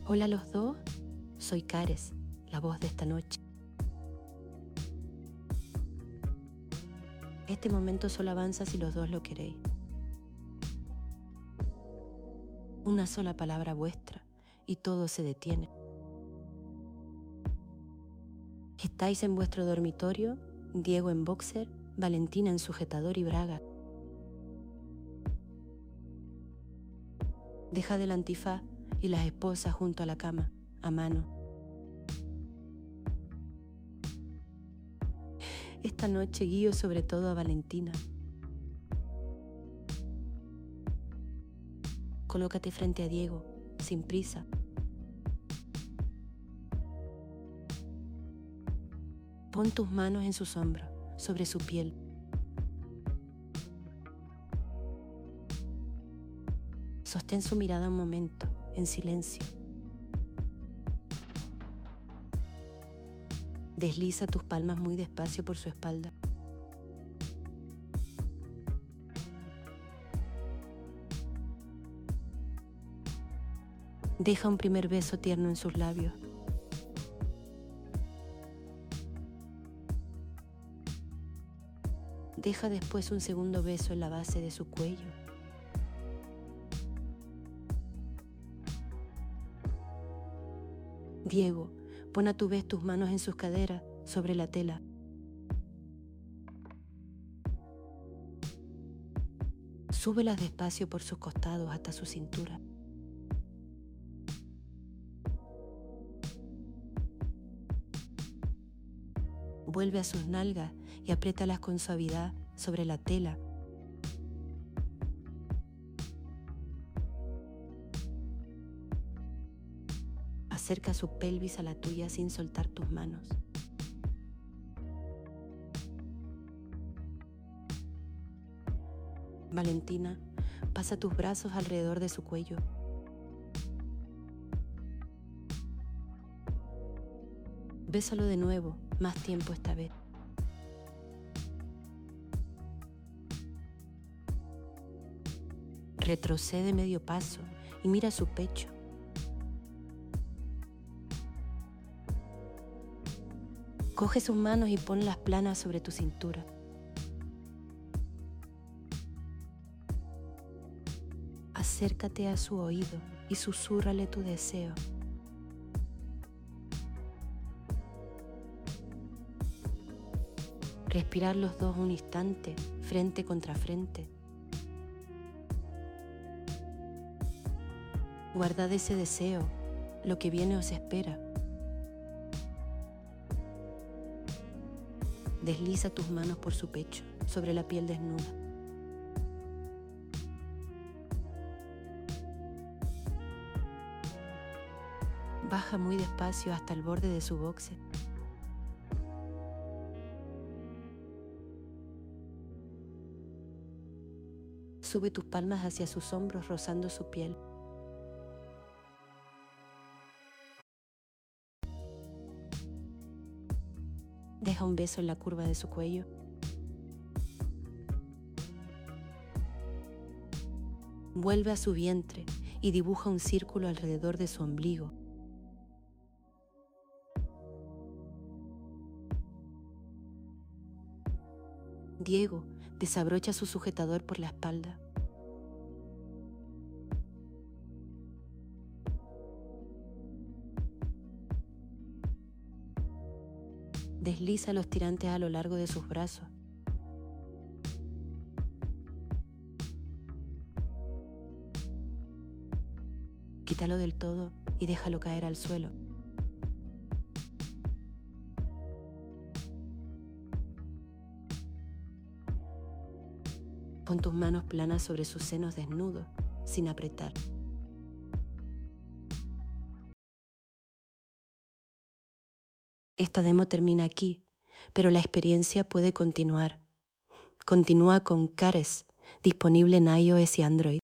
Hola a los dos, soy Cares, la voz de esta noche. Este momento solo avanza si los dos lo queréis. Una sola palabra vuestra y todo se detiene. Estáis en vuestro dormitorio, Diego en boxer, Valentina en sujetador y braga. Deja del antifaz y las esposas junto a la cama, a mano. Esta noche guío sobre todo a Valentina. Colócate frente a Diego, sin prisa. Pon tus manos en sus hombros, sobre su piel. Sostén su mirada un momento, en silencio. Desliza tus palmas muy despacio por su espalda. Deja un primer beso tierno en sus labios. Deja después un segundo beso en la base de su cuello. Diego, pon a tu vez tus manos en sus caderas, sobre la tela. Súbelas despacio por sus costados hasta su cintura. Vuelve a sus nalgas y apriétalas con suavidad sobre la tela. Acerca su pelvis a la tuya sin soltar tus manos. Valentina, pasa tus brazos alrededor de su cuello. Bésalo de nuevo, más tiempo esta vez. Retrocede medio paso y mira su pecho. Coge sus manos y ponlas planas sobre tu cintura. Acércate a su oído y susúrrale tu deseo. Respirar los dos un instante, frente contra frente. Guardad ese deseo, lo que viene os espera. Desliza tus manos por su pecho, sobre la piel desnuda. Baja muy despacio hasta el borde de su boxer. Sube tus palmas hacia sus hombros rozando su piel. Deja un beso en la curva de su cuello. Vuelve a su vientre y dibuja un círculo alrededor de su ombligo. Diego desabrocha su sujetador por la espalda. Desliza los tirantes a lo largo de sus brazos. Quítalo del todo y déjalo caer al suelo. Pon tus manos planas sobre sus senos desnudos, sin apretar. Esta demo termina aquí, pero la experiencia puede continuar. Continúa con Cares, disponible en iOS y Android.